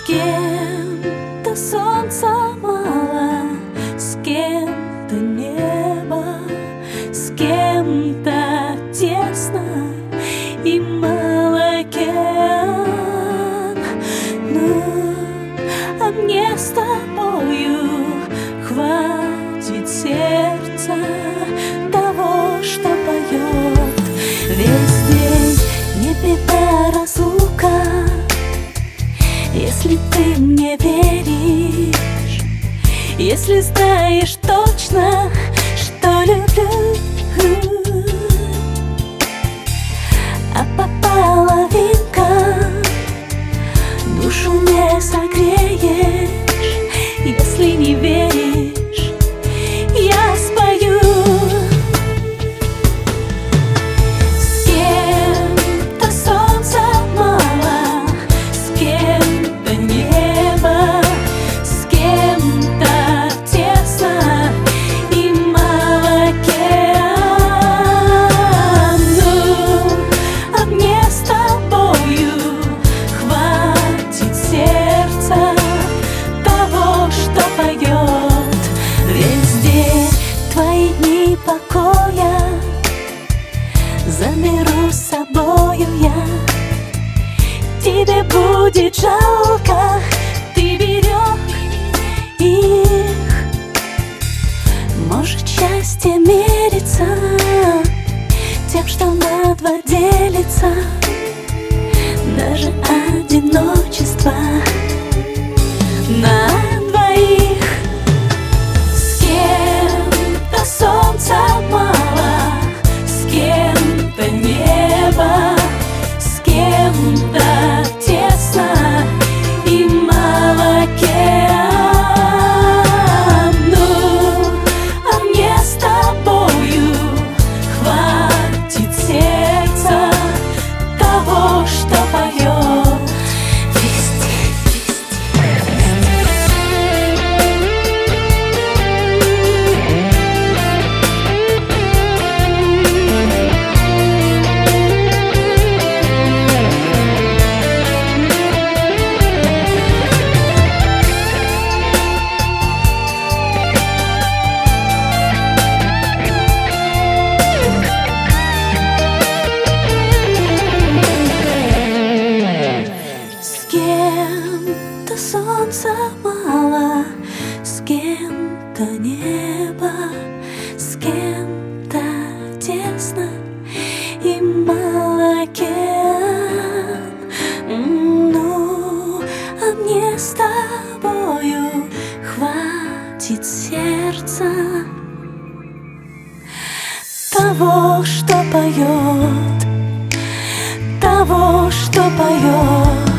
кем-то солнца мало, с кем-то небо, с кем-то тесно и мало кем. Ну, а мне с тобою хватит сердца того, что поет весь день. Не беда разлука, если ты мне веришь, если знаешь точно, что люблю. А по половинкам душу не согреешь, если не веришь, я спою. С кем-то солнца мало, с кем-то небо, с кем-то тесно и мало кем. Ну, а мне с тобою хватит сердца того, что поет весь день. Твои дни покоя заберу с собою я. Тебе будет жалко, ты берег их. Может, счастье мерится тем, что на два делится, даже одиночество на двоих. С кем-то солнца мало, с кем-то небо, с кем-то тесно и мало кем. Ну, а мне с тобою хватит сердца того, что поет везде, с кем-то солнца мало, с кем-то небо, с кем-то тесно и мало кем. Ну, а мне с тобою хватит сердца того, что поет, того, что поет.